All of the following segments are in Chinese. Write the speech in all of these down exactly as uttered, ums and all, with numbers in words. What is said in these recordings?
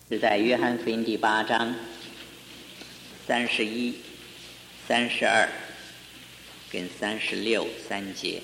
是在约翰福音第八章三十一、三十二跟三十六三节。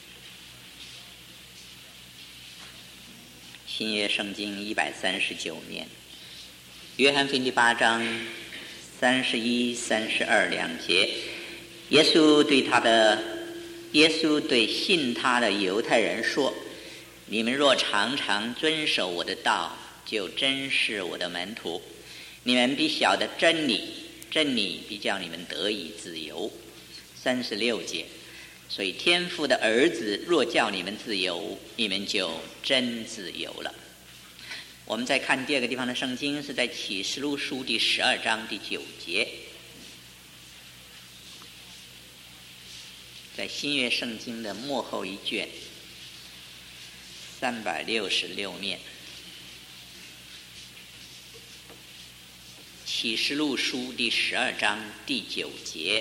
新约圣经一百三十九年，约翰福音第八章三十一、三十二两节，耶稣对他的耶稣对信他的犹太人说：“你们若常常遵守我的道，就真是我的门徒。你们必晓得真理，真理必叫你们得以自由。”三十六节，所以天父的儿子若叫你们自由，你们就真自由了。我们再看第二个地方的圣经，是在启示录书第十二章第九节，在新约圣经的末后一卷三百六十六面，启示录书第十二章第九节，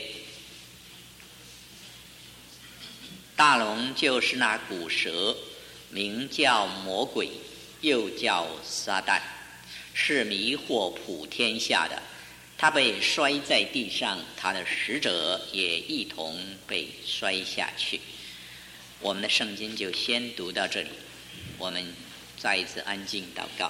大龙就是那古蛇，名叫魔鬼，又叫撒旦，是迷惑普天下的。他被摔在地上，他的使者也一同被摔下去。我们的圣经就先读到这里，我们再一次安静祷告。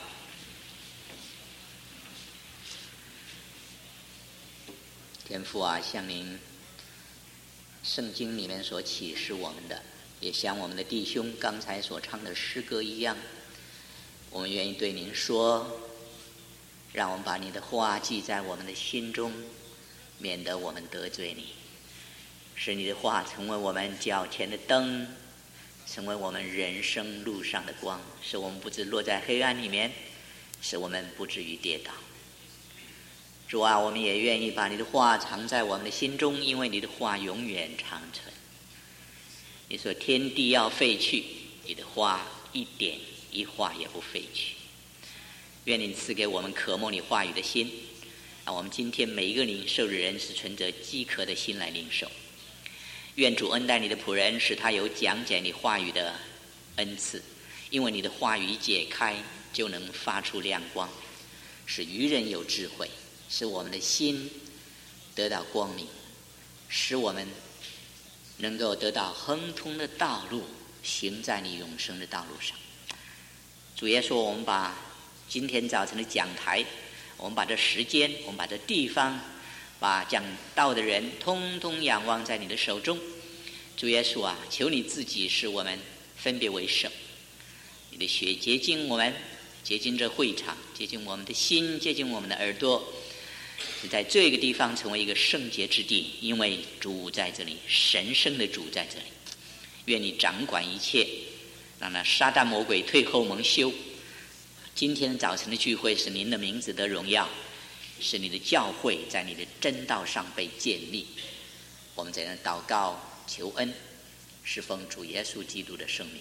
天父啊，像您圣经里面所启示我们的，也像我们的弟兄刚才所唱的诗歌一样，我们愿意对您说，让我们把你的话记在我们的心中，免得我们得罪你。使你的话成为我们脚前的灯，成为我们人生路上的光，使我们不致落在黑暗里面，使我们不至于跌倒。主啊，我们也愿意把你的话藏在我们的心中，因为你的话永远长存。你说天地要废去，你的话一点一画也不废去。愿你赐给我们渴慕你话语的心，让我们今天每一个领受的人是存着饥渴的心来领受。愿主恩待你的仆人，使他有讲解你话语的恩赐，因为你的话语一解开，就能发出亮光，使愚人有智慧，使我们的心得到光明，使我们能够得到亨通的道路，行在你永生的道路上。主耶稣，我们把今天早晨的讲台，我们把这时间，我们把这地方，把讲道的人通通仰望在你的手中。主耶稣啊，求你自己使我们分别为圣，你的血洁净我们，洁净这会场，洁净我们的心，洁净我们的耳朵，是在这个地方成为一个圣洁之地，因为主在这里，神圣的主在这里。愿你掌管一切，让那撒旦魔鬼退后蒙羞。今天早晨的聚会是您的名字得荣耀，是你的教会在你的真道上被建立。我们在那祷告求恩，是奉主耶稣基督的圣名。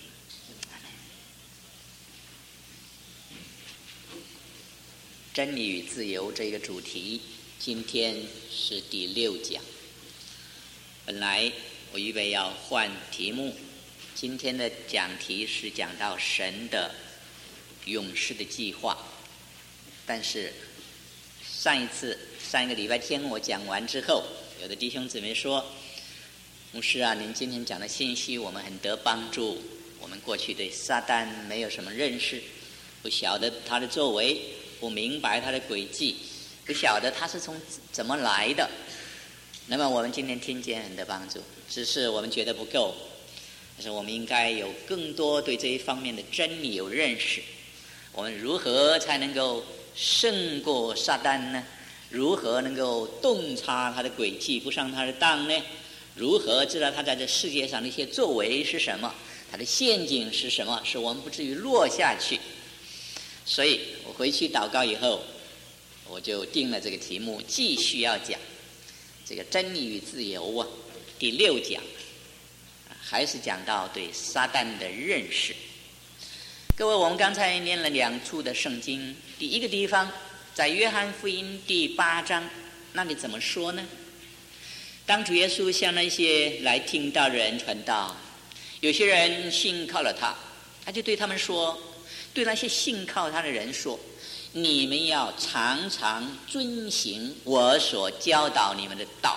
真理与自由这个主题，今天是第六讲。本来我预备要换题目，今天的讲题是讲到神的永世的计划，但是上一次上一个礼拜天我讲完之后，有的弟兄姊妹说，牧师啊，您今天讲的信息我们很得帮助，我们过去对撒旦没有什么认识，不晓得他的作为，不明白他的诡计，不晓得他是从怎么来的。那么我们今天听见很得帮助，只是我们觉得不够，但是我们应该有更多对这一方面的真理有认识。我们如何才能够胜过撒旦呢？如何能够洞察他的诡计，不上他的当呢？如何知道他在这世界上的一些作为是什么，他的陷阱是什么，使我们不至于落下去。所以我回去祷告以后，我就定了这个题目，继续要讲这个真理与自由啊，第六讲还是讲到对撒旦的认识。各位，我们刚才念了两处的圣经，第一个地方在约翰福音第八章，那里怎么说呢？当主耶稣向那些来听道的人传道，有些人信靠了他，他就对他们说，对那些信靠他的人说， 你们要常常遵行我所教导你们的道。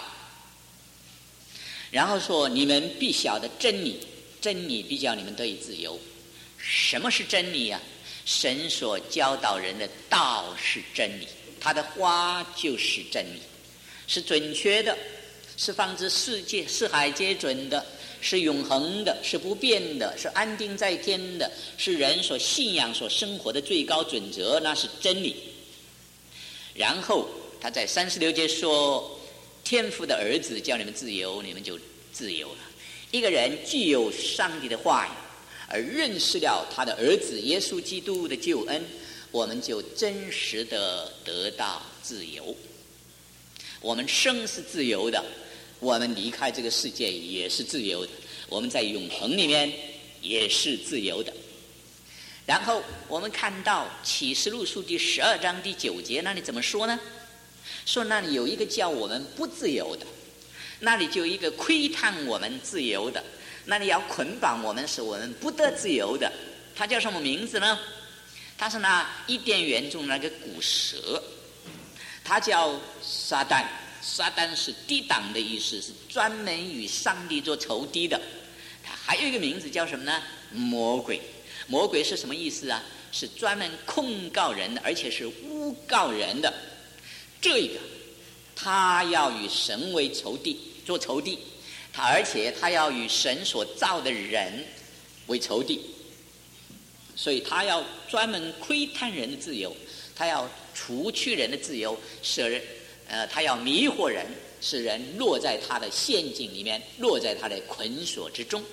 然后说，你们必晓得真理，真理必叫你们得以自由。什么是真理啊？神所教导人的道是真理，他的话就是真理，是准确的，是放之世界四海皆准的，是永恒的，是不变的，是安定在天的，是人所信仰所生活的最高准则，那是真理。然后他在三十六节说，天父的儿子叫你们自由，你们就自由了。一个人具有上帝的话语，而认识了他的儿子耶稣基督的救恩，我们就真实的得到自由。我们生是自由的，我们离开这个世界也是自由的，我们在永恒里面也是自由的。然后我们看到启示录书第十二章第九节，那里怎么说呢？说那里有一个叫我们不自由的，那里就有一个窥探我们自由的，那里要捆绑我们使我们不得自由的，他叫什么名字呢？他是那伊甸园中那个古蛇，他叫撒旦。撒旦是抵挡的意思，是专门与上帝做仇敌的。他还有一个名字叫什么呢？魔鬼。魔鬼是什么意思啊？是专门控告人的，而且是诬告人的。这个他要与神为仇敌，做仇敌，他而且他要与神所造的人为仇敌，所以他要专门窥探人的自由，他要除去人的自由，使人呃，他要迷惑人，使人落在他的陷阱里面，落在他的捆锁之中。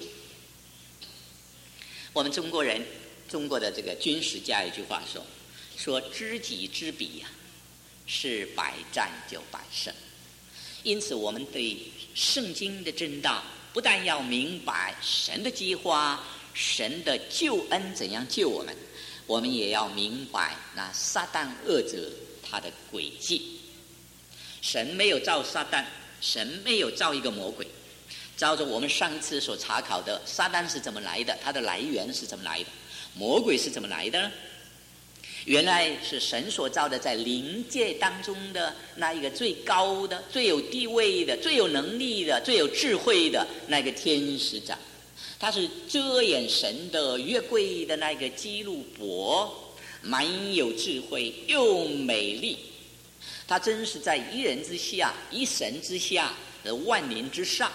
我们中国人，中国的这个军事家有一句话说：“说知己知彼呀、啊，是百战就百胜。”因此，我们对圣经的真道，不但要明白神的计划、神的救恩怎样救我们，我们也要明白那撒旦恶者他的诡计。神没有造撒旦，神没有造一个魔鬼。照着我们上次所查考的，撒旦是怎么来的？它的来源是怎么来的？魔鬼是怎么来的呢？原来是神所造的，在灵界当中的那一个最高的、最有地位的、最有能力的、最有智慧的那个天使长，他是遮掩神的约柜的那个基路伯，蛮有智慧又美丽。他真是在一人之下、一神之下的万灵之上。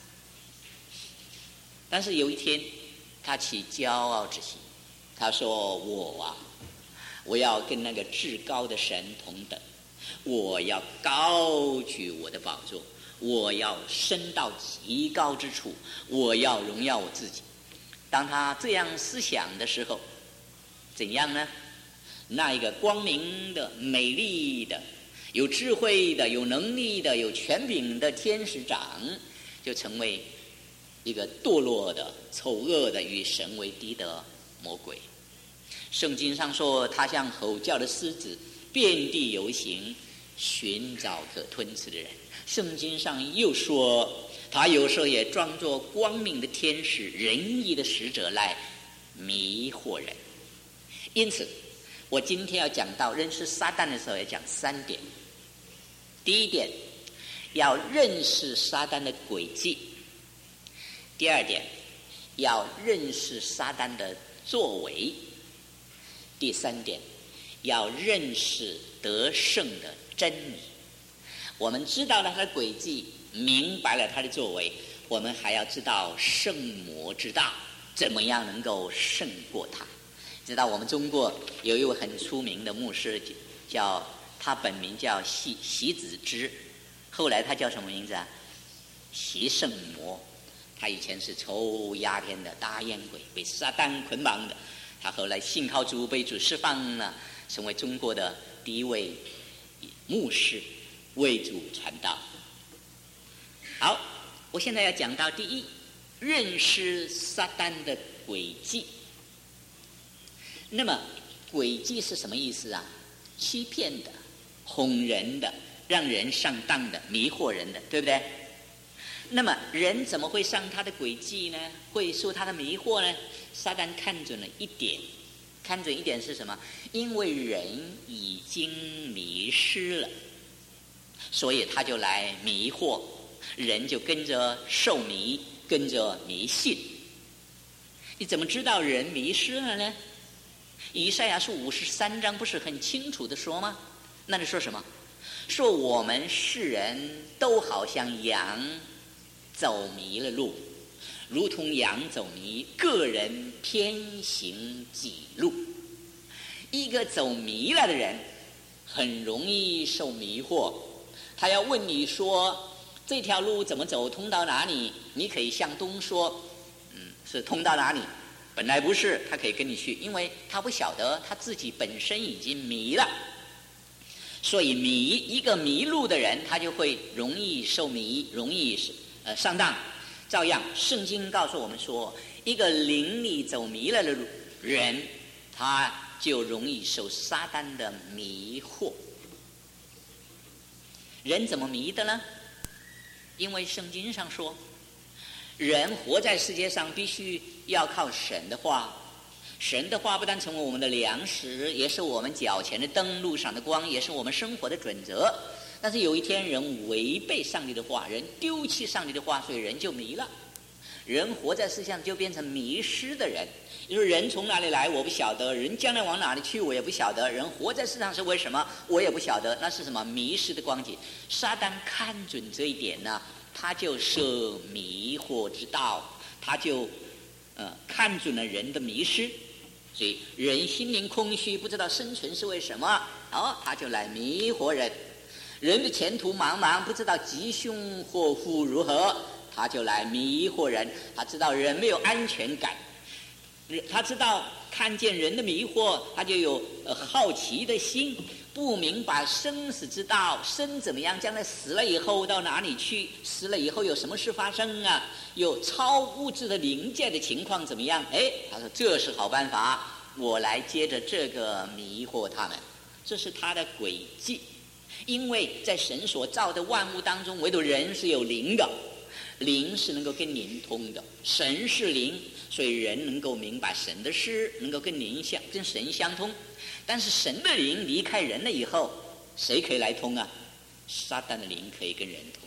但是有一天，他起骄傲之心，他说：“我啊，我要跟那个至高的神同等，我要高举我的宝座，我要升到极高之处，我要荣耀我自己。”当他这样思想的时候，怎样呢？那一个光明的、美丽的、有智慧的、有能力的、有权柄的天使长，就成为一个堕落的、丑恶的、与神为敌的魔鬼。圣经上说，他像吼叫的狮子，遍地游行，寻找可吞吃的人。圣经上又说，他有时候也装作光明的天使、仁义的使者来迷惑人。因此，我今天要讲到认识撒旦的时候，要讲三点。第一点，要认识撒旦的诡计；第二点，要认识撒旦的作为；第三点，要认识得胜的真理。我们知道了他的诡计，明白了他的作为，我们还要知道圣魔之道，怎么样能够胜过他。知道我们中国有一位很出名的牧师，叫他本名叫习习子之，后来他叫什么名字啊？习圣魔。他以前是抽鸦片的大烟鬼，被撒旦捆绑的。他后来信靠主，被主释放了，成为中国的第一位牧师，为主传道。好，我现在要讲到第一，认识撒旦的诡计。那么诡计是什么意思啊？欺骗的、哄人的、让人上当的、迷惑人的，对不对？那么人怎么会上他的诡计呢？会受他的迷惑呢？撒旦看准了一点， 看准一点是什么？因为人已经迷失了，所以他就来迷惑人，就跟着受迷，跟着迷信。你怎么知道人迷失了呢？以赛亚书五十三章不是很清楚的说吗？那你说什么？说我们世人都好像羊走迷了路，如同羊走迷，个人偏行己路。一个走迷了的人很容易受迷惑，他要问你说这条路怎么走，通到哪里？你可以向东说，嗯，是通到哪里？本来不是，他可以跟你去，因为他不晓得他自己本身已经迷了。所以迷一个迷路的人，他就会容易受迷，容易呃上当。照样，圣经告诉我们说，一个灵里走迷了的人，他就容易受撒旦的迷惑。人怎么迷的呢？因为圣经上说，人活在世界上必须要靠神的话。神的话不但成为我们的粮食，也是我们脚前的灯，路上的光，也是我们生活的准则。但是有一天人违背上帝的话，人丢弃上帝的话，所以人就迷了。人活在世上就变成迷失的人，就是人从哪里来我不晓得，人将来往哪里去我也不晓得，人活在世上是为什么我也不晓得，那是什么迷失的光景。撒旦看准这一点呢，他就设迷惑之道，他就呃看准了人的迷失。所以人心灵空虚，不知道生存是为什么，哦，他就来迷惑人。人的前途茫茫，不知道吉凶祸福如何，他就来迷惑人。他知道人没有安全感，他知道看见人的迷惑，他就有、呃、好奇的心，不明白生死之道，生怎么样，将来死了以后到哪里去，死了以后有什么事发生啊，有超物质的灵界的情况怎么样。哎，他说这是好办法，我来接着这个迷惑他们。这是他的诡计。因为在神所造的万物当中，唯独人是有灵的，灵是能够跟灵通的，神是灵，所以人能够明白神的事，能够跟灵相跟神相通。但是神的灵离开人了以后，谁可以来通啊？撒旦的灵可以跟人通。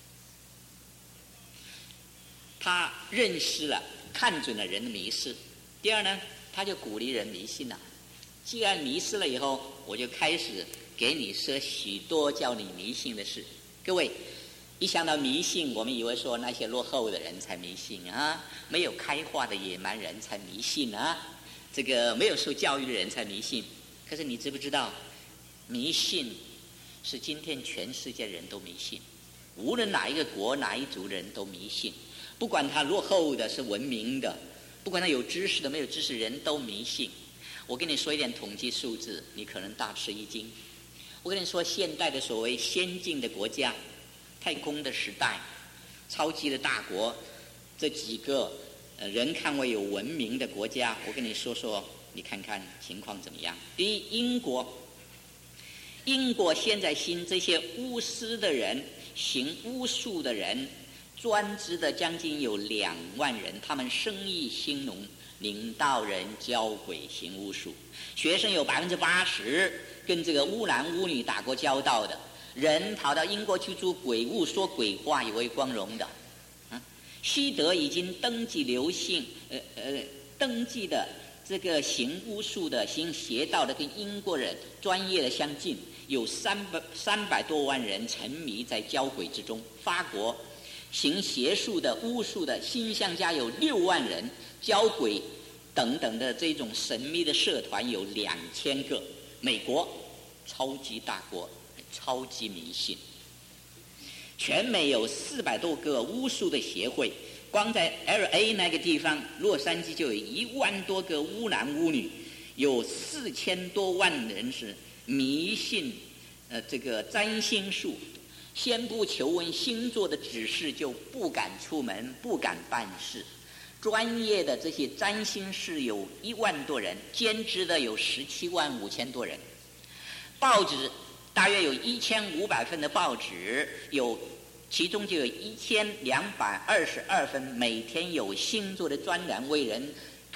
他认识了看准了人的迷失。第二呢，他就鼓励人迷信了。既然迷失了以后，我就开始给你说许多叫你迷信的事。各位一想到迷信，我们以为说那些落后的人才迷信啊，没有开化的野蛮人才迷信啊，这个没有受教育的人才迷信。可是你知不知道，迷信是今天全世界人都迷信，无论哪一个国哪一族人都迷信，不管他落后的是文明的，不管他有知识的没有知识，人都迷信。我跟你说一点统计数字，你可能大吃一惊。我跟你说，现代的所谓先进的国家，太空的时代，超级的大国，这几个呃人看为有文明的国家，我跟你说说，你看看情况怎么样。第一，英国，英国现在新这些巫师的人，行巫术的人，专职的将近有两万人，他们生意兴隆，领导人教鬼行巫术，学生有百分之八十跟这个巫男巫女打过交道的人，逃到英国去做鬼巫，说鬼话，以为光荣的。啊，西德已经登记刘姓，呃呃，登记的这个行巫术的、行邪道的，跟英国人专业的相近，有三百三百多万人沉迷在交鬼之中。法国行邪术的、巫术的新乡家有六万人，交鬼等等的这种神秘的社团有两千个。美国超级大国，超级迷信，全美有四百多个巫术的协会，光在 L A 那个地方，洛杉矶就有一万多个巫男巫女，有四千多万人是迷信呃这个占星术，先不求问星座的指示就不敢出门，不敢办事。专业的这些占星师有一万多人，兼职的有十七万五千多人。报纸大约有一千五百份的报纸，有其中就有一千两百二十二份每天有星座的专栏为人推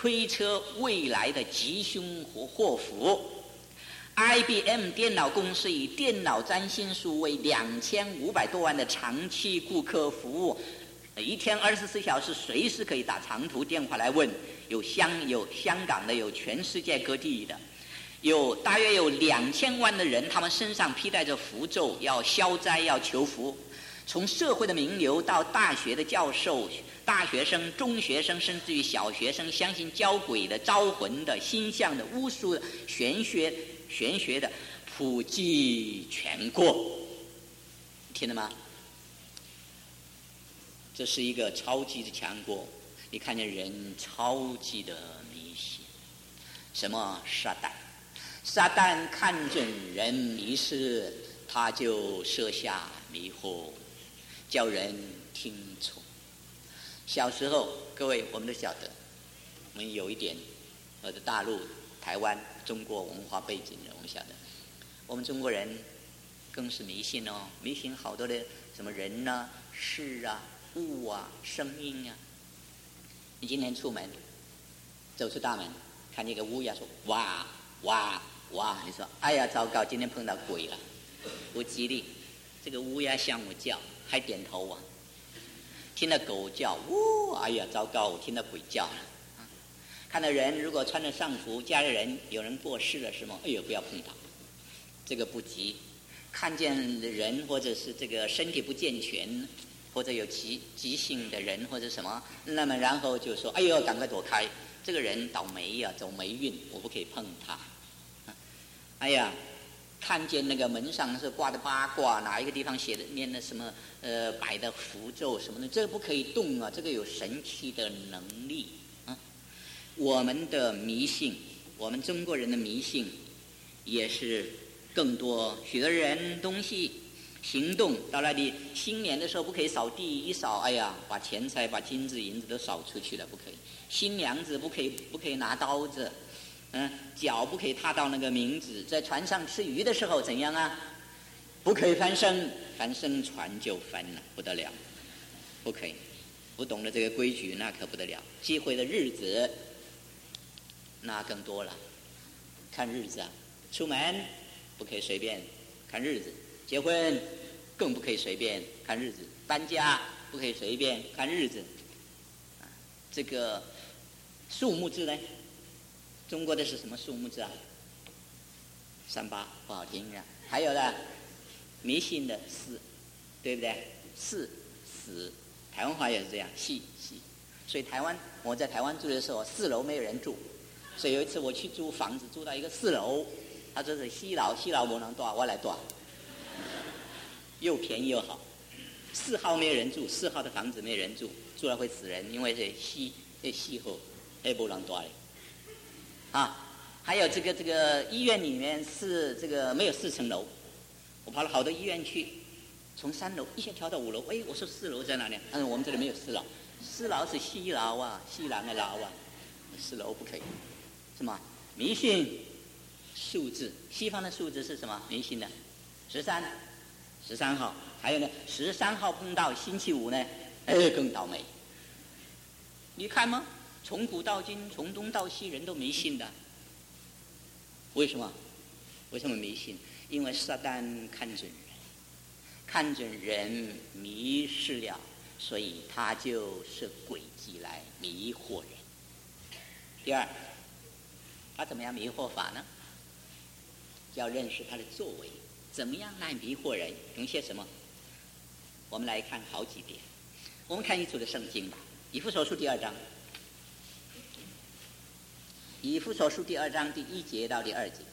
推测未来的吉凶和祸福。I B M 电脑公司以电脑占星术为两千五百多万的长期顾客服务，一天二十四小时随时可以打长途电话来问，有香有香港的，有全世界各地的，有大约有两千万的人，他们身上披戴着符咒，要消灾要求福。从社会的名流到大学的教授、大学生、中学生，甚至于小学生，相信交鬼的、招魂的、星象的、巫术的、玄学玄学的，普及全国，听到吗？这是一个超级的强国。你看见人超级的迷信，什么撒旦？撒旦看准人迷失，他就设下迷惑，叫人听从。小时候，各位我们都晓得，我们有一点，我的大陆、台湾、中国文化背景的，我们晓得，我们中国人更是迷信哦，迷信好多的什么人啊、事啊、物啊、声音啊。你今天出门，走出大门，看见一个乌鸦说哇哇哇，你说哎呀糟糕，今天碰到鬼了，不吉利。这个乌鸦向我叫，还点头啊。听到狗叫，呜，哎呀糟糕，我听到鬼叫了。看到人如果穿着上服，家里人有人过世了什么，哎呦不要碰他，这个不吉。看见人或者是这个身体不健全，或者有急急性的人或者什么，那么然后就说哎呦赶快躲开，这个人倒霉呀、啊，走霉运，我不可以碰他。哎呀，看见那个门上是挂的八卦，哪一个地方写的念的什么呃摆的符咒什么的，这个不可以动啊，这个有神奇的能力啊。我们的迷信，我们中国人的迷信也是更多，许多人东西行动到那里，新年的时候不可以扫地，一扫哎呀把钱财把金子银子都扫出去了，不可以。新娘子不可以不可以拿刀子，嗯，脚不可以踏到那个名字。在船上吃鱼的时候怎样啊？不可以翻身，翻身船就翻了，不得了，不可以。不懂得这个规矩那可不得了。忌讳的日子那更多了，看日子啊，出门不可以随便看日子，结婚更不可以随便看日子，搬家不可以随便看日子。这个数目字呢，中国的是什么数目字啊？三八不好听啊。还有呢，迷信的四，对不对？四死，台湾话也是这样，细细。所以台湾我在台湾住的时候，四楼没有人住，所以有一次我去租房子，住到一个四楼，他说是西楼，西楼不能住，我来住，又便宜又好。四号没有人住，四号的房子没有人住，住了会死人，因为是西这西后，还不能住嘞。啊，还有这个这个医院里面是这个没有四层楼，我跑了好多医院去，从三楼一下跳到五楼，哎，我说四楼在哪里？但是我们这里没有四楼，四楼是西楼啊，西廊的楼啊，四楼不可以，是吗？迷信数字，西方的数字是什么？迷信的十三，十三号，还有呢，十三号碰到星期五呢，哎，更倒霉。你看吗？从古到今，从东到西，人都迷信的。为什么？为什么迷信？因为撒旦看准人，看准人迷失了，所以他就设诡计来迷惑人。第二，他怎么样迷惑法呢？要认识他的作为，怎么样来迷惑人？用些什么？我们来看好几点。我们看一组的圣经吧，以弗所书第二章。以弗所书第二章第一节到第二节，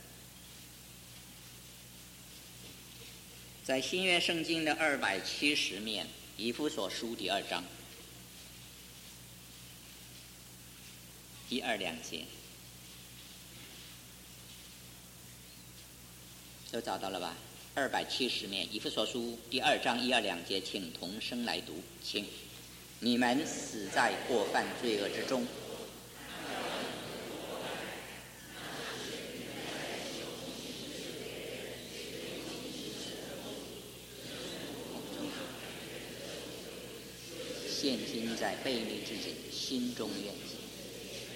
在新约圣经的二百七十面，以弗所书第二章一二两节，都找到了吧？二百七十面，以弗所书第二章一二两节，请同声来读，请。你们死在过犯罪恶之中。现今在悖逆之子，心中怨气。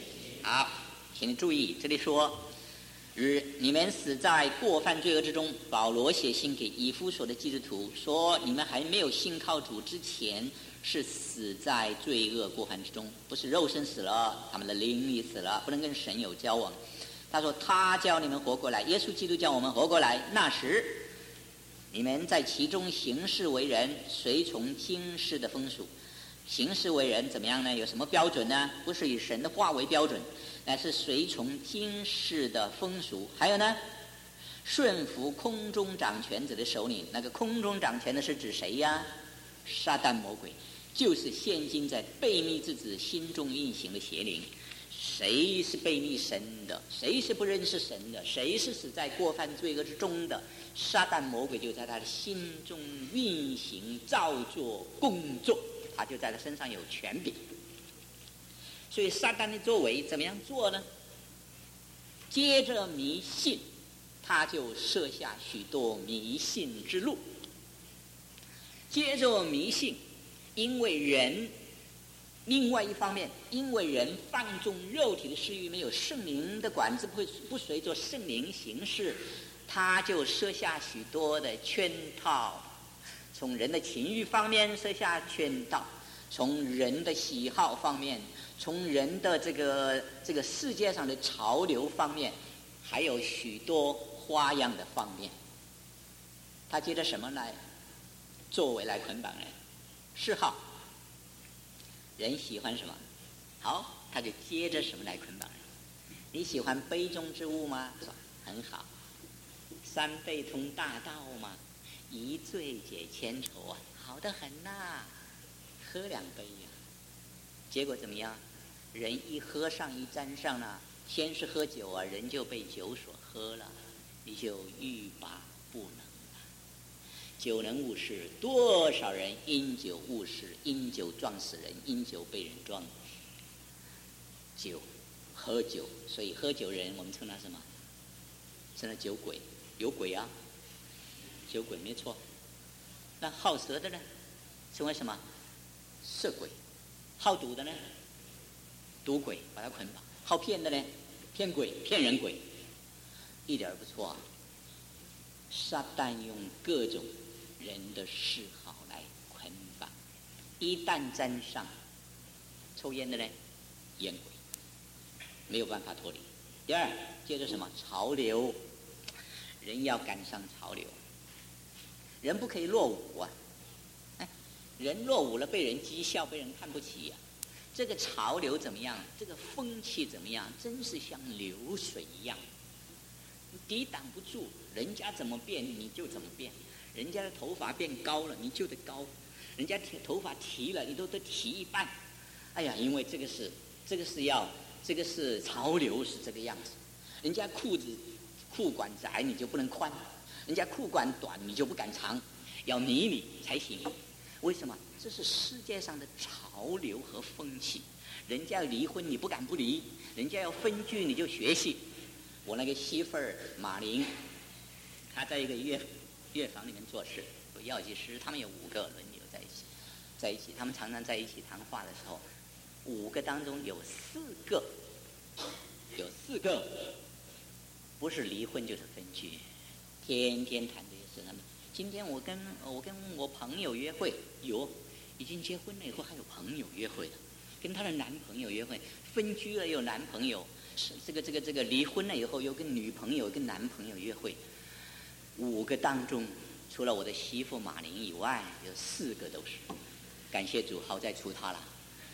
好，请你注意，这里说，日你们死在过犯罪恶之中。保罗写信给以弗所的基督徒说，你们还没有信靠主之前，是死在罪恶过犯之中，不是肉身死了，他们的灵也死了，不能跟神有交往。他说他叫你们活过来，耶稣基督叫我们活过来。那时你们在其中行事为人，随从今世的风俗。行事为人怎么样呢？有什么标准呢？不是以神的话为标准，乃是随从今世的风俗。还有呢，顺服空中掌权者的首领。那个空中掌权的是指谁呀？撒旦魔鬼，就是现今在悖逆之子心中运行的邪灵。谁是悖逆神的？谁是不认识神的？谁是死在过犯罪恶之中的？撒旦魔鬼就在他的心中运行、造作、工作，他就在他身上有权柄。所以撒旦的作为怎么样做呢？接着迷信，他就设下许多迷信之路。接着迷信，因为人另外一方面，因为人放纵肉体的私欲，没有圣灵的管制，不会不随着圣灵行事，他就设下许多的圈套。从人的情欲方面设下圈套，从人的喜好方面，从人的这个这个世界上的潮流方面，还有许多花样的方面。他接着什么来作为来捆绑人？嗜好。人喜欢什么？好，他就接着什么来捆绑人？你喜欢杯中之物吗？很好。三杯通大道吗？一醉解千愁啊，好得很呐、啊！喝两杯呀、啊，结果怎么样？人一喝上一沾上了，先是喝酒啊，人就被酒所喝了，你就欲罢不能了。酒能误事，多少人因酒误事，因酒撞死人，因酒被人撞。酒，喝酒，所以喝酒人我们称他什么？称他酒鬼，有鬼啊，酒鬼没错。那好色的呢，称为什么？色鬼。好赌的呢，赌鬼，把他捆绑。好骗的呢，骗鬼，骗人鬼，一点儿不错啊。撒旦用各种人的嗜好来捆绑，一旦沾上，抽烟的呢，烟鬼，没有办法脱离。第二，接着什么？潮流，人要赶上潮流，人不可以落伍啊！哎，人落伍了，被人讥笑，被人看不起呀、啊。这个潮流怎么样？这个风气怎么样？真是像流水一样，你抵挡不住，人家怎么变你就怎么变。人家的头发变高了，你就得高；人家头发提了，你都得提一半。哎呀，因为这个是这个是要这个是潮流，是这个样子。人家裤子裤管窄，你就不能宽；人家裤管短，你就不敢长，要迷你才行。为什么？这是世界上的潮流和风气。人家要离婚，你不敢不离；人家要分居，你就学习。我那个媳妇儿马玲，她在一个乐乐房里面做事，有药剂师，他们有五个轮流在一起，在一起，他们常常在一起谈话的时候，五个当中有四个，有四个不是离婚就是分居，天天谈这些事。他们今天我跟我跟我朋友约会，有已经结婚了以后还有朋友约会的，跟她的男朋友约会，分居了有男朋友，是这个这个这个离婚了以后又跟女朋友跟男朋友约会。五个当中，除了我的媳妇马玲以外，有四个都是。感谢主，好在除她了。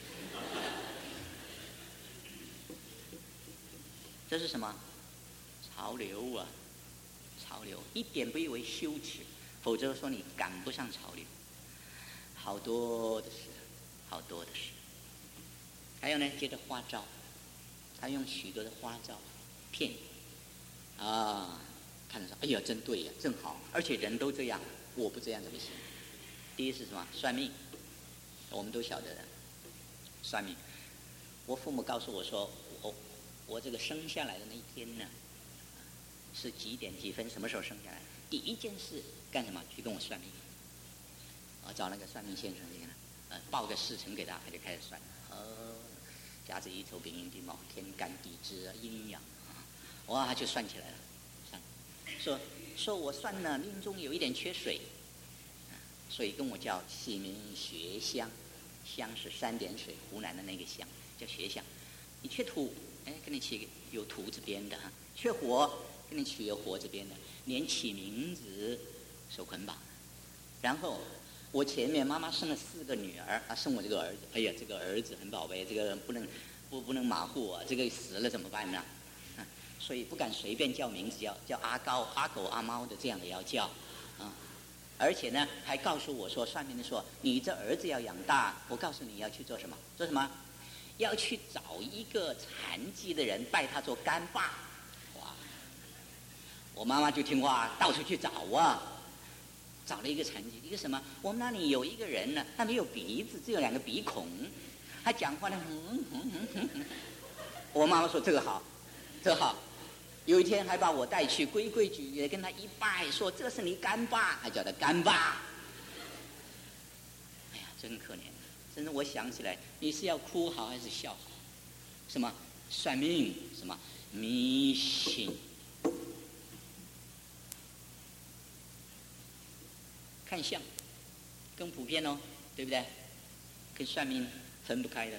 这是什么？潮流啊！潮流一点不以为羞耻，否则说你赶不上潮流。好多的事，好多的事。还有呢，接着花招，他用许多的花招骗你啊。看着说，哎呀，真对呀，正好，而且人都这样，我不这样怎么行？第一是什么？算命，我们都晓得的。算命，我父母告诉我说，我我这个生下来的那一天呢，是几点几分，什么时候生下来？第一件事干什么？去跟我算命。我找那个算命先生去，呃，报个时辰给他，他就开始算。哦， 甲子乙丑丙寅丁卯，天干地支啊，阴阳啊，哇，就算起来了。算，说说我算呢，命中有一点缺水，所以跟我叫起名学乡，乡是三点水，湖南的那个乡叫学乡。你缺土，哎，给你起有土字边的；缺火，给你取有火字边的。连起名字受捆绑。然后我前面妈妈生了四个女儿，啊，生我这个儿子，哎呀，这个儿子很宝贝，这个不能不不能马虎啊，这个死了怎么办呢？啊，所以不敢随便叫名字，叫叫阿高、阿狗、阿猫的，这样的要叫啊。而且呢，还告诉我说，算命的说，你这儿子要养大，我告诉你要去做什么？做什么？要去找一个残疾的人，拜他做干爸。哇！我妈妈就听话，到处去找啊。找了一个残疾，一个什么？我们那里有一个人呢，他没有鼻子，只有两个鼻孔，他讲话呢，嗯嗯嗯嗯嗯。我妈妈说这个好，这个好。有一天还把我带去，规规矩矩的跟他一拜，说这是你干爸，还叫他干爸。哎呀，真可怜！真的，我想起来，你是要哭好还是笑好？什么算命？什么迷信？看相更普遍哦，对不对？跟算命分不开的。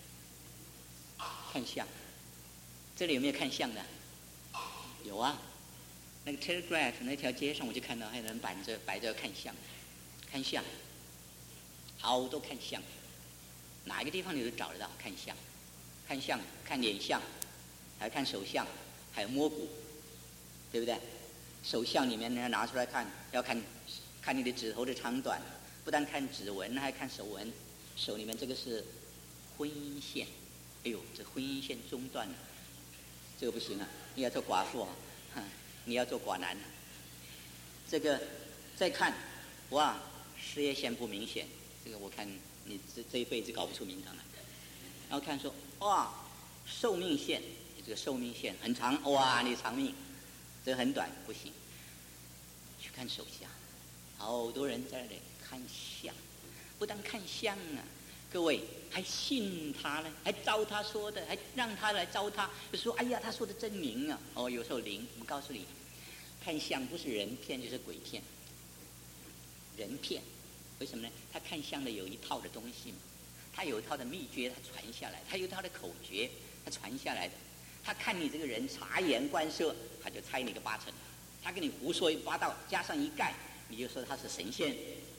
看相，这里有没有看相的？有啊，那个 Telegraph 那条街上我就看到还有人摆着摆着看相，看相，好多看相，哪一个地方你都找得到看相，看相，看脸相，还看手相，还有摸骨，对不对？手相里面呢拿出来看，要看。看你的指头的长短，不但看指纹，还看手纹。手里面这个是婚姻线，哎呦，这婚姻线中断了，这个不行啊！你要做寡妇啊，你要做寡男。这个再看，哇，事业线不明显，这个我看你这这一辈子搞不出名堂来。然后看说，哇，寿命线，你这个寿命线很长，哇，你长命，这个很短，不行。去看手相。好多人在那里看相，不但看相啊，各位还信他呢，还照他说的，还让他来招他，就说哎呀，他说的真灵啊！哦，有时候灵，我告诉你，看相不是人骗就是鬼骗。人骗，为什么呢？他看相的有一套的东西，他有一套的秘诀，他传下来，他有一套的口诀，他传下来的。他看你这个人察言观色，他就猜你个八成，他给你胡说八道，加上一概。你就说他是神仙，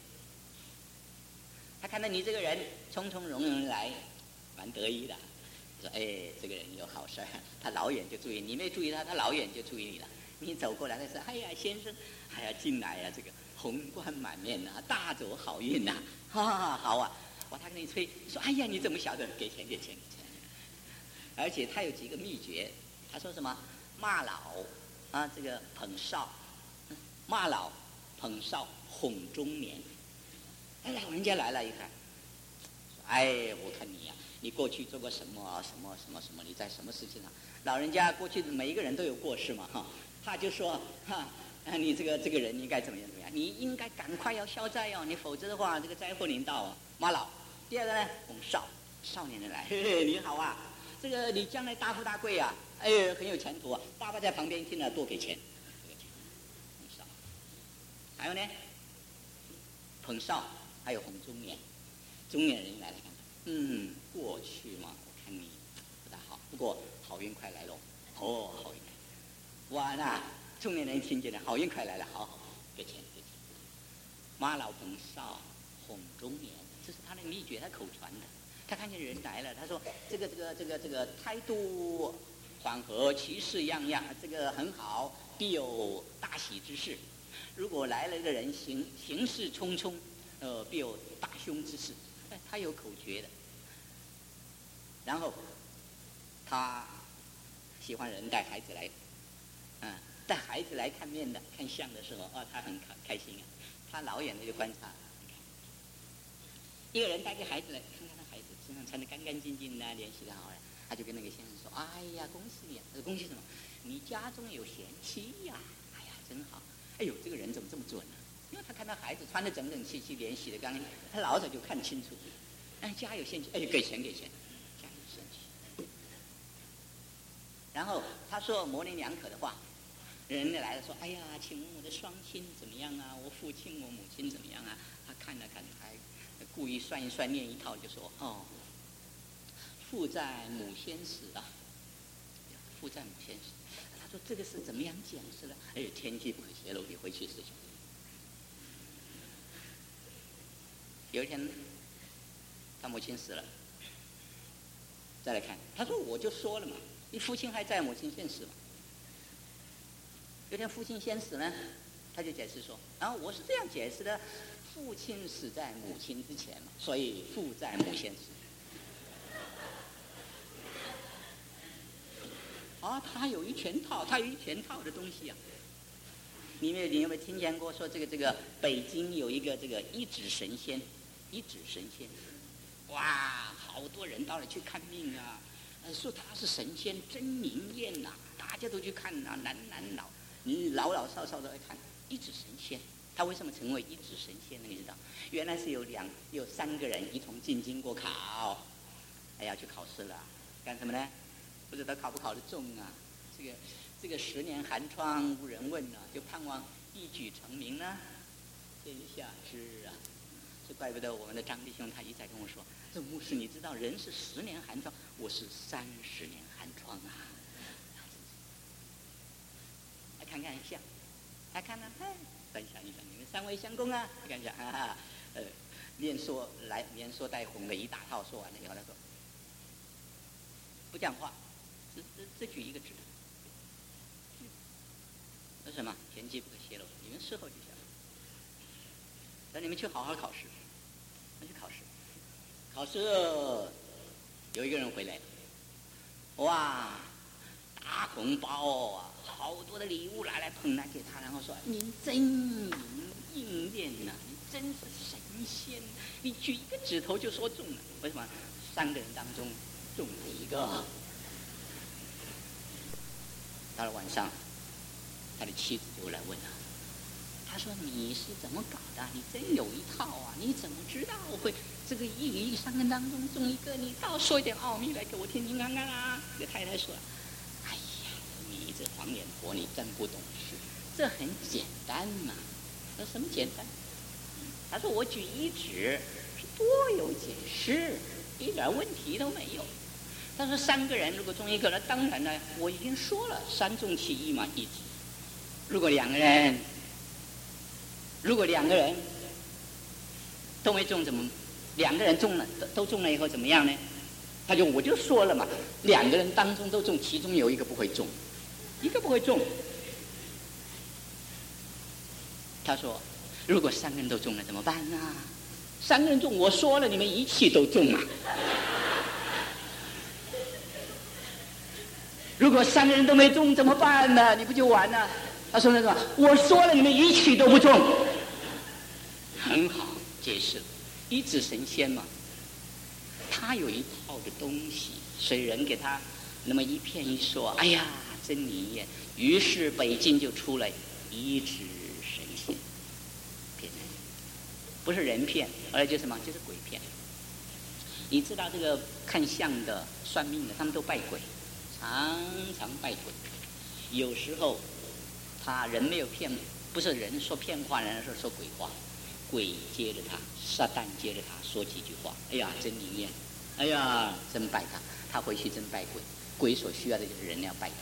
他看到你这个人从从容容来，蛮得意的，说哎，这个人有好事，他老远就注意，你没注意他，他老远就注意你了。你走过来他说，哎呀，先生，哎呀，进来呀，这个红光满面呐、啊，大走好运呐、啊，哈哈，好啊，哇，他跟你吹，说哎呀，你怎么晓得？给钱给钱给钱。而且他有几个秘诀，他说什么骂老啊，这个捧少，骂老。捧少哄中年，哎，老人家来了，一看，哎，我看你呀、啊，你过去做过什么什么什么什么？你在什么事情上？老人家过去每一个人都有过世嘛，哈，他就说哈，你这个这个人应该怎么样怎么样？你应该赶快要消灾哦，你否则的话，这个灾祸临到啊，骂老。第二个呢，哄少，少年人来，嘿嘿，你好啊，这个你将来大富大贵啊，哎，很有前途啊。爸爸在旁边听了，多给钱。还有呢，捧少，还有哄中年，中年人来了看看，嗯，过去嘛，我看你不大好，不过好运快来了，哦，好运来，哇，那中年人听见了，好运快来了，好好好，给钱给钱，骂老捧少，哄中年，这是他的秘诀，他口传的。他看见人来了，他说这个这个这个这个态度缓和，其事样样，这个很好，必有大喜之事。如果来了一个人行行事匆匆，呃，必有大凶之事。哎，他有口诀的。然后他喜欢人带孩子来，嗯，带孩子来看面的、看相的时候，哦，他很开开心啊。他老远的就观察，一个人带个孩子来，看看那孩子身上穿得干干净净的，脸洗得好了，他就跟那个先生说：“哎呀，恭喜你啊！他说恭喜什么？你家中有贤妻呀！哎呀，真好。”哎呦，这个人怎么这么准呢、啊？因为他看到孩子穿得整整齐齐，脸洗得干净，他老早就看清楚。哎，家有贤妻，哎，给钱给钱，家有贤妻。 然后他说模棱两可的话，人家来了说：“哎呀，请问我的双亲怎么样啊？我父亲、我母亲怎么样啊？”他看了看，还故意算一算，念一套，就说：“哦，父在母先死啊，父在母先死。”他说：“这个是怎么样解释呢？”哎，天机不可泄露，你回去试试。有一天，他母亲死了，再来看，他说：“我就说了嘛，你父亲还在，母亲先死嘛。”有一天父亲先死呢，他就解释说：“然后我是这样解释的，父亲死在母亲之前嘛，所以父在母先死。”啊，他有一全套，他有一全套的东西啊。你们你有没有听见过说这个这个北京有一个这个一指神仙？一指神仙，哇，好多人到了去看命啊，呃，说他是神仙，真灵验呐，大家都去看呐、啊，男男老，你老老少少都来看一指神仙。他为什么成为一指神仙呢？你知道？原来是有两有三个人一同进京过考，哎呀，去考试了，干什么呢？不知道考不考得中啊？这个这个十年寒窗无人问啊，就盼望一举成名呢、啊，天下知啊。怪不得我们的张弟兄他一再跟我说：“这牧师，你知道人是十年寒窗，我是三十年寒窗啊！”来看看像，来看呢、啊，哎，分享一下，你们三位相公啊，看一下，哈哈，呃，连说来连说带哄的一大套说完了以后，他说不讲话，只只只举一个指，那什么天机不可泄露，你们事后就晓得。让你们去好好考试。去考试，考试有一个人回来了，哇，大红包啊，好多的礼物拿来捧来给他，然后说：“您真应验呐、啊，你真是神仙！你举一个指头就说中了，为什么？三个人当中中了一个。”到了晚上，他的妻子就来问他。他说：“你是怎么搞的？你真有一套啊！你怎么知道我会这个一一三个当中中一个？你倒说一点奥秘来给我听听看看啊！”这个太太说：“哎呀，你这黄脸婆，你真不懂事。这很简单嘛。说什么简单？他说我举一指，多有解释，一点问题都没有。他说三个人如果中一个，那当然了，我已经说了，三中其一嘛，一指。如果两个人。”如果两个人都没中，怎么？两个人中了，都中了以后怎么样呢？他就我就说了嘛，两个人当中都中，其中有一个不会中，一个不会中。他说，如果三个人都中了怎么办呢？三个人中，我说了，你们一起都中啊。如果三个人都没中怎么办呢？你不就完了？他说那个，我说了，你们一起都不中。很好，解释一指神仙嘛，他有一套的东西，所以人给他那么一片一说，哎呀，真灵验。于是北京就出来一指神仙，骗人，不是人骗，而就是什么，就是鬼骗。你知道这个看相的、算命的，他们都拜鬼，常常拜鬼。有时候他人没有骗，不是人说骗话，人说说鬼话。鬼接着他，撒旦接着他说几句话，哎呀，真灵验，哎呀，真拜他，他回去真拜鬼，鬼所需要的就是人要拜他，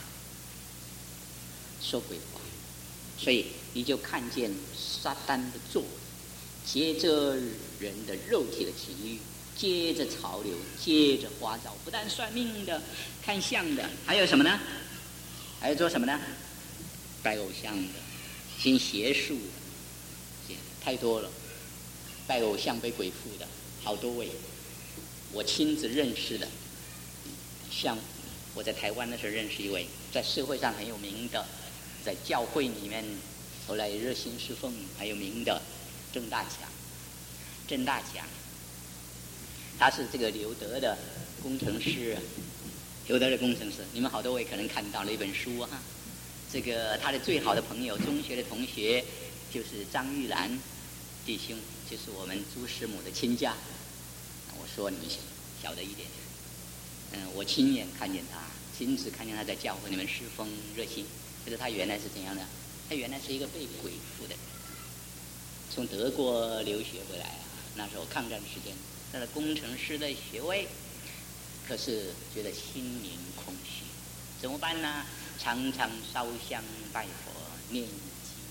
说鬼话，所以你就看见撒旦的作为，接着人的肉体的情欲，接着潮流，接着花招，不但算命的、看相的，还有什么呢？还有做什么呢？拜偶像的，信邪术的，太多了。拜偶像被鬼附的好多位，我亲自认识的，像我在台湾的时候认识一位在社会上很有名的，在教会里面后来热心侍奉很有名的郑大强。郑大强他是这个刘德的工程师，刘德的工程师，你们好多位可能看到了一本书哈、啊。这个他的最好的朋友，中学的同学就是张玉兰弟兄，就是我们朱师母的亲家。我说你们晓得一点，嗯，我亲眼看见他亲自看见他在教会里面侍奉热心。可是他原来是怎样的？他原来是一个被鬼附的人，从德国留学回来啊，那时候抗战时间，他的工程师的学位，可是觉得心灵空虚，怎么办呢？常常烧香拜佛念经，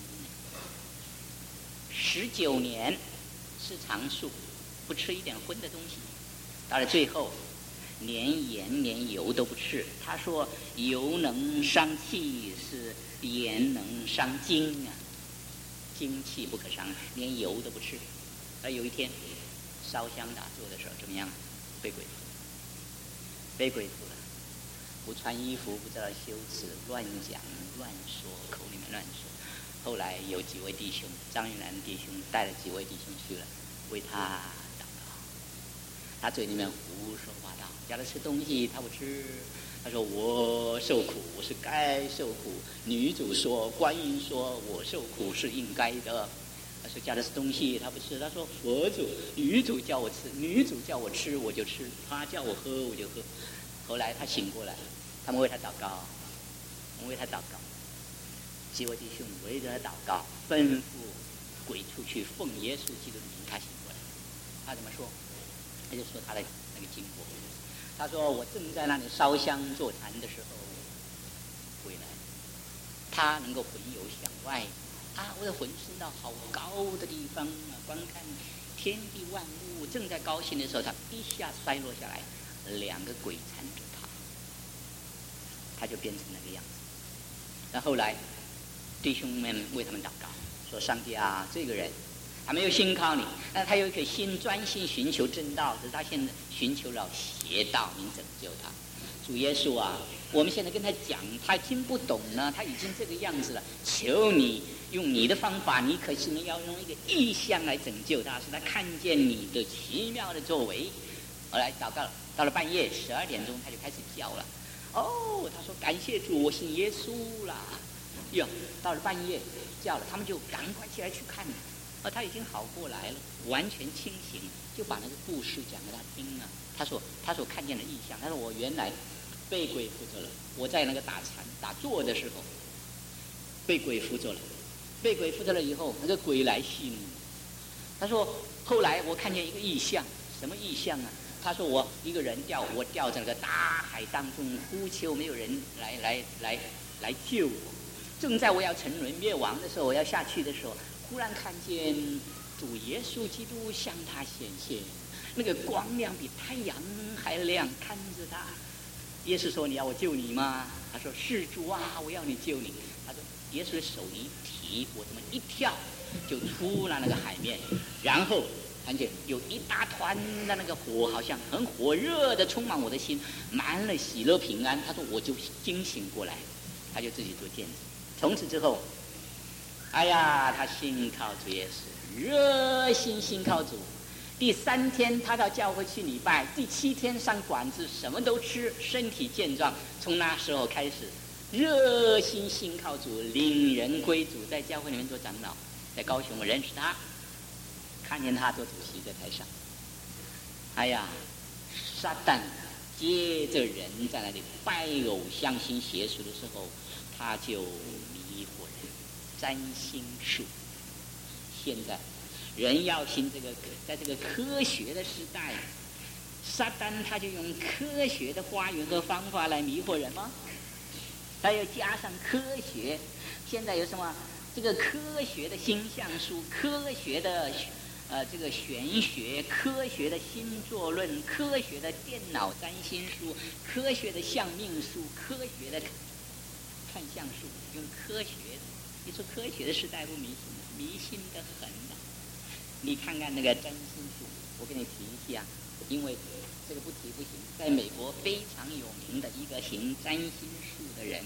十九年吃长素，不吃一点荤的东西，到了最后连盐连油都不吃。他说油能伤气，是盐能伤精啊，精气不可伤，连油都不吃。而有一天烧香打坐的时候怎么样？被鬼附，被鬼附了，不穿衣服，不知道羞耻，乱讲乱说，口里面乱说。后来有几位弟兄，张云兰弟兄带了几位弟兄去了，为他祷告。他嘴里面胡说八道，叫他吃东西他不吃，他说我受苦，我是该受苦。女主说，观音说我受苦是应该的。他说叫他吃东西他不吃，他说佛祖女主叫我吃，女主叫我吃我就吃，他叫我喝我就喝。后来他醒过来，他们为他祷告，我们为他祷告。几位弟兄围着他祷告，吩咐鬼出去，奉耶稣基督的名，他醒过来。他怎么说？他就说他的那个经过。他说我正在那里烧香坐禅的时候，回来，他能够魂游向外啊！我的魂升到好高的地方啊，观看天地万物。正在高兴的时候，他一下摔落下来，两个鬼缠着他，他就变成那个样子。那后来弟兄们为他们祷告，说上帝啊，这个人他没有信靠你，但他有一颗心专心寻求正道，只是他现在寻求了邪道，您拯救他。主耶稣啊，我们现在跟他讲，他听不懂呢，他已经这个样子了，求你用你的方法，你可是要用一个意象来拯救他，使他看见你的奇妙的作为。后来祷告了，到了半夜十二点钟，他就开始叫了。哦，他说感谢主，我信耶稣啦。哟，到了半夜叫了，他们就赶快起来去看。而他已经好过来了，完全清醒，就把那个故事讲给他听了。他说他所看见的异象，他说我原来被鬼附着了，我在那个打禅打坐的时候被鬼附着了，被鬼附着了以后，那个鬼来戏弄。他说后来我看见一个异象，什么异象啊？他说我一个人掉，我掉在那个大海当中，呼求没有人来来来来救我。正在我要沉沦灭亡的时候，我要下去的时候，忽然看见主耶稣基督向他显现，那个光亮比太阳还亮，看着他。耶稣说：“你要我救你吗？”他说：“是主啊，我要你救你。”他说：“耶稣的手一提，我这么一跳，就出了那个海面，然后看见有一大团的那个火，好像很火热的充满我的心，满了喜乐平安。”他说：“我就惊醒过来，他就自己做见证。从此之后，哎呀，他信靠主耶稣，热心信靠主。第三天他到教会去礼拜，第七天上馆子，什么都吃，身体健壮。从那时候开始，热心信靠主，领人归主，在教会里面做长老。在高雄我认识他，看见他做主席在台上。哎呀，撒旦接着人在那里拜偶像信邪术的时候，他就迷惑人，占星术。现在人要信这个，在这个科学的时代，撒旦他就用科学的话语和方法来迷惑人吗？他要加上科学，现在有什么这个科学的星象术，科学的呃这个玄学，科学的星座论，科学的电脑占星术，科学的相命术，科学的看相术，用科学的。你说科学的时代不迷信吗？迷信的很呐、啊！你看看那个占星术，我给你提一下，因为这个不提不行。在美国非常有名的一个行占星术的人，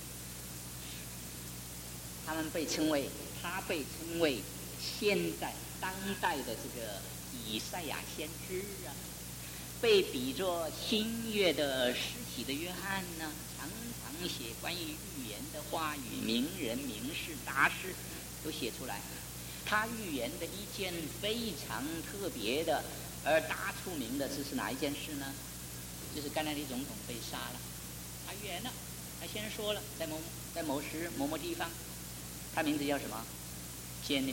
他们被称为，他被称为现在当代的这个以赛亚先知啊，被比作新约的施洗的约翰呢、啊，常常写关于预言的话语，名人名士大师都写出来。他预言的一件非常特别的而大出名的事是哪一件事呢？就是甘乃迪总统被杀了。 他预言了，他先说了，在某在某时某某地方，他名字叫什么 ？Jenny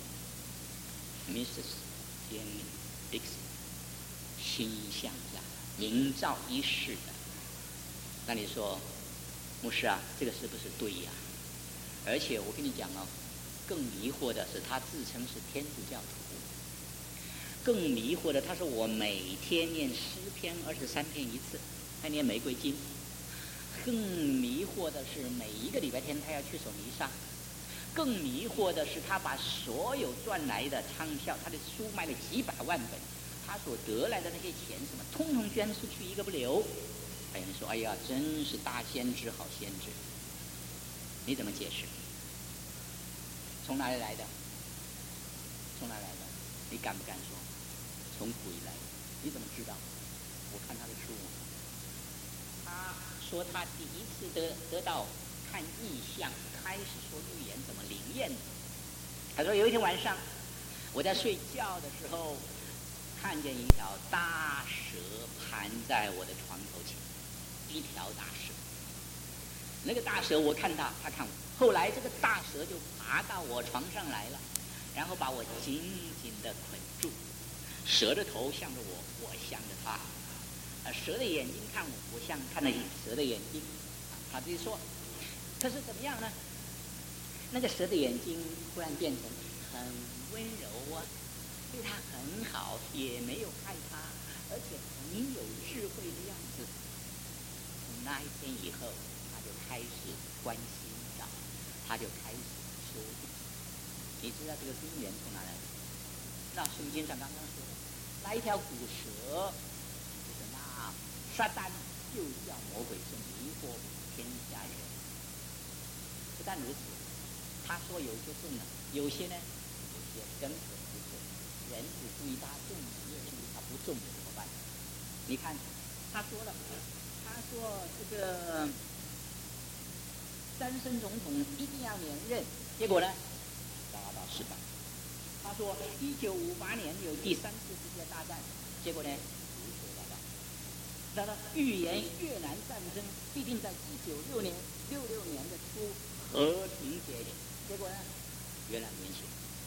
Dixon，Missus Jenny Dixon， 星象家，名噪一世的。那你说，牧师啊，这个是不是对呀？而且我跟你讲哦，更迷惑的是，他自称是天主教徒。更迷惑的，他说我每天念诗篇二十三篇一次，还念玫瑰经。更迷惑的是，每一个礼拜天他要去守弥撒。更迷惑的是，他把所有赚来的畅销，他的书卖了几百万本，他所得来的那些钱什么，通通捐出去，一个不留。还有人说：“哎呀，真是大先知，好先知。”你怎么解释？从哪里来的？从哪里来的？你敢不敢说？从鬼来的？你怎么知道？我看他的书。他说他第一次得得到看异象，开始说预言怎么灵验的。他说有一天晚上，我在睡觉的时候，看见一条大蛇盘在我的床头前，一条大蛇。那个大蛇我看他，他看我。后来这个大蛇就爬到我床上来了，然后把我紧紧地捆住。蛇的头向着我，我向着他。啊，蛇的眼睛看我，我像看着蛇的眼睛。他自己说，可是怎么样呢？那个蛇的眼睛忽然变成很温柔啊，对他很好，也没有害他，而且很有智慧的样子。从那一天以后，他就开始关心了，他就开始说。你知道这个根源从哪来的？那圣经上刚刚说的，那一条古蛇，就是那撒旦就叫魔鬼，是迷惑天下人。不但如此，他说有些中了，有些呢，有些根本不中。人只注意他中，也注意他不中怎么办？你看，他说了，他说这个三生总统一定要连任，结果呢，遭到失败。他说一九五八年有第三次世界大战，结果呢，如实报道。他说预言越南战争必定在一九六年六六年的初和平解决，结果呢，越南免险。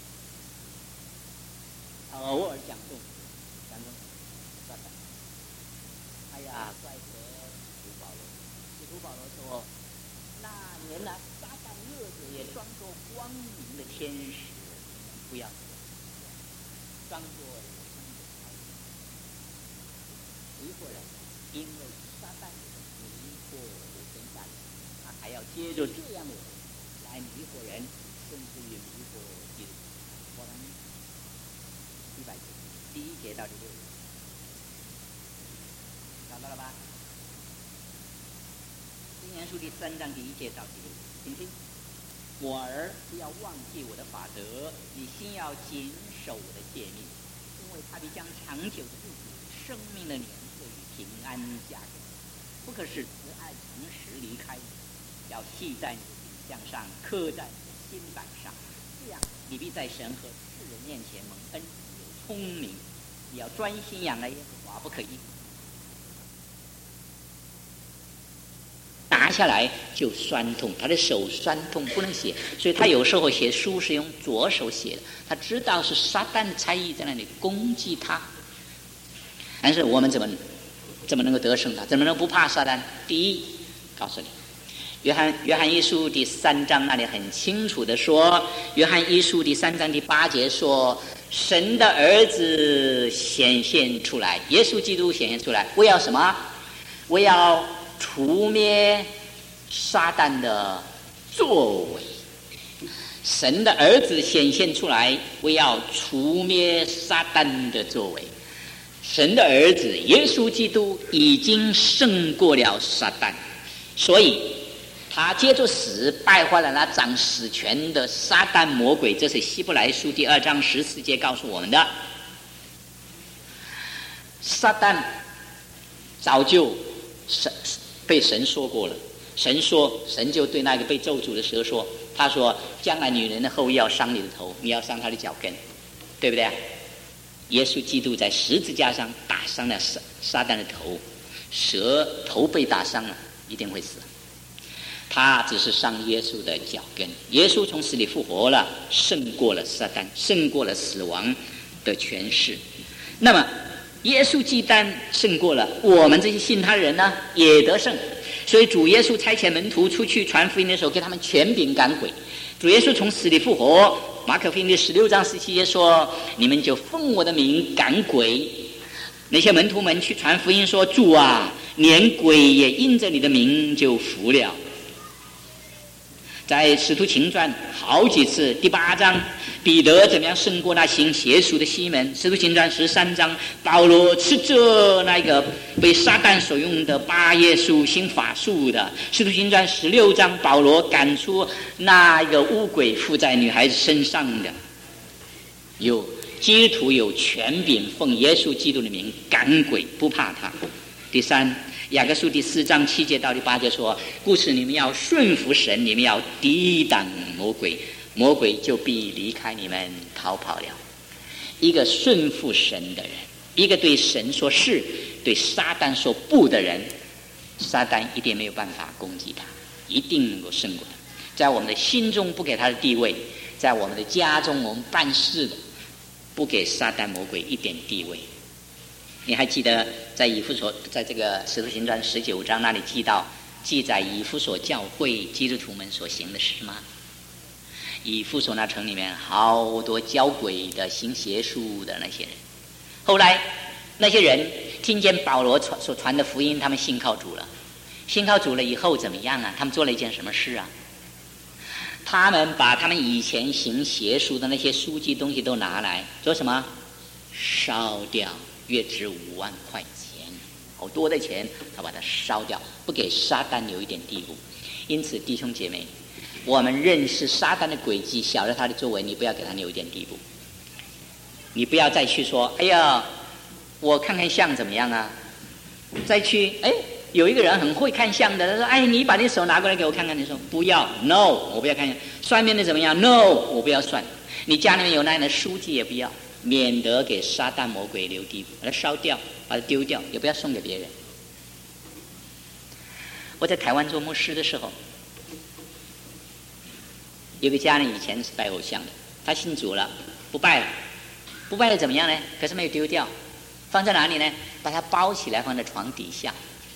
偶尔讲中，讲中，算了。哎呀，怪不得使徒保罗，使徒保罗说，那年来撒旦恶者也装作光明的天使，不要装作迷惑人，因为撒旦迷惑天下人，他还要接着这样的来迷惑人，甚至于迷惑基督徒。我们一百节，第一节到第六节，找到了吧？箴言书第三章第一节到第六节，请听。我儿，不要忘记我的法则，你心要谨守我的诫命，因为他必将长久的日子、生命的年岁与平安加给你。不可使慈爱诚实离开你，要系在你的颈项上，刻在你的心板上，这样你必在神和世人面前蒙恩，有聪明。你要专心仰赖耶和华，不可依。拿下来就酸痛，他的手酸痛不能写，所以他有时候写书是用左手写的。他知道是撒旦的差役在那里攻击他，但是我们怎么怎么能够得胜他？怎么能不怕撒旦？第一，告诉你，约翰约翰一书第三章那里很清楚的说，约翰一书第三章第八节说，神的儿子显现出来，耶稣基督显现出来，为要什么？为要除灭撒旦的作为。神的儿子显现出来，为要除灭撒旦的作为。神的儿子耶稣基督已经胜过了撒旦，所以他接着死，败坏了那掌死权的撒旦魔鬼。这是希伯来书第二章十四节告诉我们的。撒旦早就神被神说过了，神说，神就对那个被咒诅的蛇说，他说将来女人的后裔要伤你的头，你要伤她的脚跟，对不对？耶稣基督在十字架上打伤了撒撒旦的头，蛇头被打伤了， 一定会死。他只是上耶稣的脚跟，耶稣从死里复活了，胜过了撒旦，胜过了死亡的权势。那么耶稣既然胜过了，我们这些信他的人呢，也得胜。所以主耶稣差遣门徒出去传福音的时候，给他们权柄赶鬼。主耶稣从死里复活，马可福音的十六章十七节说：“你们就奉我的名赶鬼。”那些门徒们去传福音说：“主啊，连鬼也因着你的名就服了。”在使徒行传好几次，第八章彼得怎么样胜过那行邪术的西门，使徒行传十三章保罗斥责那个被撒旦所用的巴耶术行法术的，使徒行传十六章保罗赶出那一个污鬼附在女孩子身上的。有基督徒有权柄奉耶稣基督的名赶鬼，不怕他。第三，雅各书第四章七节到第八节说：“故此你们要顺服神，你们要抵挡魔鬼，魔鬼就必离开你们逃跑了。”一个顺服神的人，一个对神说是对撒旦说不的人，撒旦一定没有办法攻击他，一定能够胜过他。在我们的心中不给他的地位，在我们的家中我们办事的不给撒旦魔鬼一点地位。你还记得在以弗所，在这个使徒行传十九章那里记到记载以弗所教会基督徒们所行的事吗？以弗所那城里面好多教鬼的、行邪术的那些人，后来那些人听见保罗传所传的福音，他们信靠主了。信靠主了以后怎么样啊？他们做了一件什么事啊？他们把他们以前行邪术的那些书籍东西都拿来做什么？烧掉。约值五万块钱，好多的钱，他把它烧掉，不给撒旦留一点地步。因此，弟兄姐妹，我们认识撒旦的诡计，晓得他的作为，你不要给他留一点地步。你不要再去说：“哎呀，我看看相怎么样啊？”再去，哎，有一个人很会看相的，他说：“哎，你把你手拿过来给我看看。”你说：“不要 ，no， 我不要看相。算命的怎么样 ？no， 我不要算。你家里面有那样的书籍也不要。”免得给撒旦魔鬼留地步，把它烧掉，把它丢掉，也不要送给别人。我在台湾做牧师的时候，有个家人以前是拜偶像的，他信主了，不拜了，不拜了怎么样呢？可是没有丢掉，放在哪里呢？把它包起来，放在床底下。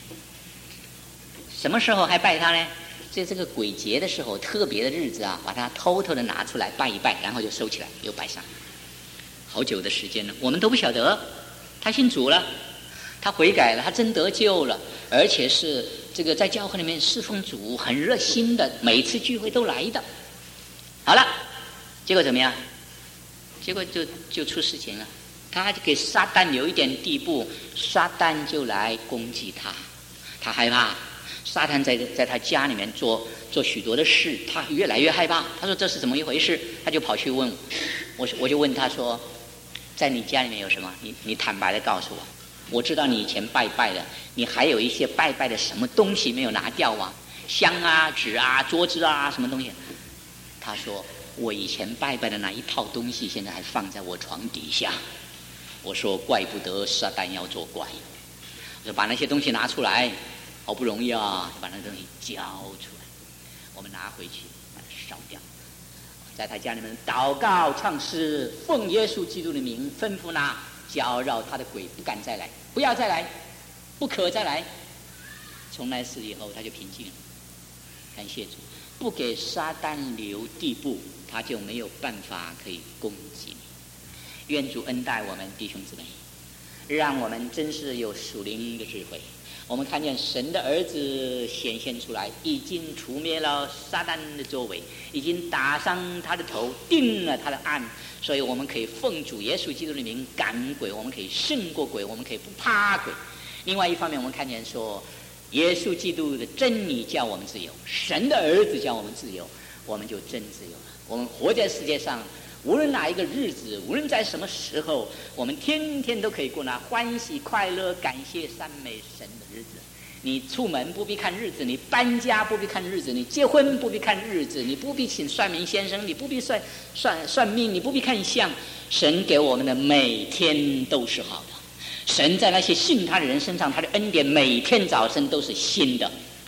什么时候还拜他呢？在这个鬼节的时候，特别的日子啊，把它偷偷的拿出来拜一拜，然后就收起来，又拜上。好久的时间了，我们都不晓得他信主了，他悔改了，他真得救了，而且是这个在教会里面侍奉主很热心的，每一次聚会都来的。好了，结果怎么样？结果就就出事情了，他就给撒旦留一点地步，撒旦就来攻击他，他害怕，撒旦在在他家里面做做许多的事，他越来越害怕。他说这是怎么一回事？他就跑去问我，我就问他说，在你家里面有什么？你你坦白的告诉我，我知道你以前拜拜的，你还有一些拜拜的什么东西没有拿掉啊？香啊、纸啊、桌子啊，什么东西？他说我以前拜拜的那一套东西，现在还放在我床底下。我说怪不得撒旦要作怪，我说把那些东西拿出来，好不容易啊，把那东西交出来，我们拿回去把它烧掉。在他家里面祷告唱诗，奉耶稣基督的名吩咐那搅扰他的鬼不敢再来，不要再来，不可再来。从那次以后他就平静了，感谢主，不给撒旦留地步，他就没有办法可以攻击你。愿主恩待我们弟兄姊妹，让我们真是有属灵的智慧。我们看见神的儿子显现出来，已经除灭了撒旦的作为，已经打伤他的头，定了他的案，所以我们可以奉主耶稣基督的名赶鬼，我们可以胜过鬼，我们可以不怕鬼。另外一方面，我们看见说耶稣基督的真理叫我们自由，神的儿子叫我们自由，我们就真自由了。我们活在世界上，无论哪一个日子，无论在什么时候，我们天天都可以过那欢喜快乐感谢赞美神的日子。你出门不必看日子，你搬家不必看日子，你结婚不必看日子，你不必请算命先生，你不必算算算命，你不必看相。神给我们的每天都是好的，神在那些信他的人身上，他的恩典每天早晨都是新的。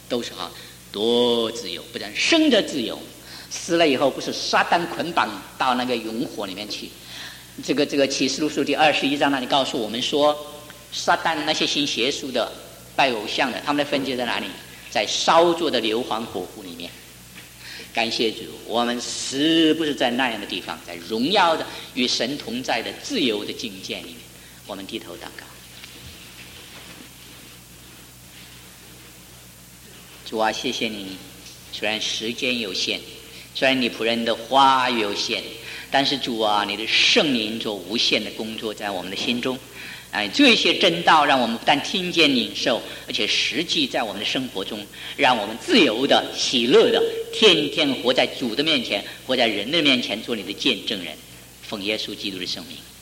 都是哈多自由，不但生的自由，死了以后不是撒旦捆绑到那个永火里面去。这个这个启示录书第二十一章那里告诉我们说，撒旦那些信邪术的、拜偶像的，他们的分界在哪里？在烧灼的硫磺火湖里面。感谢主，我们死不是在那样的地方，在荣耀的与神同在的自由的境界里面。我们低头祷告。主啊，谢谢你，虽然时间有限，虽然你仆人的话语有限，但是主啊，你的圣灵做无限的工作在我们的心中。哎，这些真道让我们不但听见领受，而且实际在我们的生活中，让我们自由的、喜乐的，天天活在主的面前，活在人的面前，做你的见证人。奉耶稣基督的圣名。